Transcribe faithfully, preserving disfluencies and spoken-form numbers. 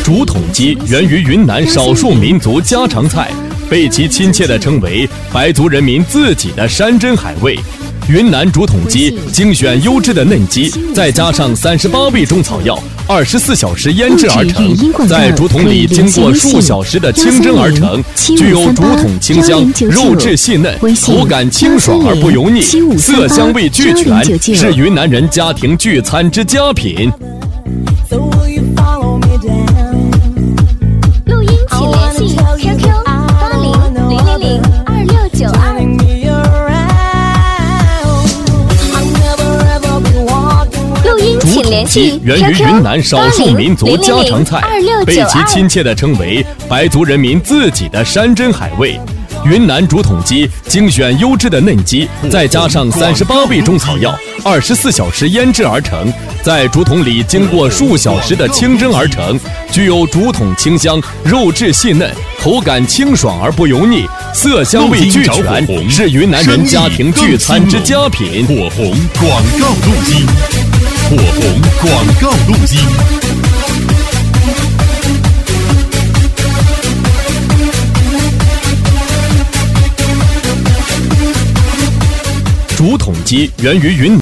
竹筒鸡源于云南少数民族家常菜，被其亲切地称为白族人民自己的山珍海味。云南竹筒鸡精选优质的嫩鸡，再加上三十八味中草药，二十四小时腌制而成，在竹筒里经过数小时的清蒸而成，具有竹筒清香，肉质细嫩，口感清爽而不油腻，色香味俱全，是云南人家庭聚餐之佳品。 录音请联系 Q Q 八零零零零二六九二。录音请联系源于云南少数民族家常菜，被其亲切地称为白族人民自己的山珍海味。云南竹筒鸡精选优质的嫩鸡，再加上三十八味中草药，二十四小时腌制而成，在竹筒里经过数小时的清蒸而成，具有竹筒清香，肉质细嫩，口感清爽而不油腻，色香味俱全，是云南人家庭聚餐之佳品。 火红广告录机，火红广告录机。 竹筒鸡源于云南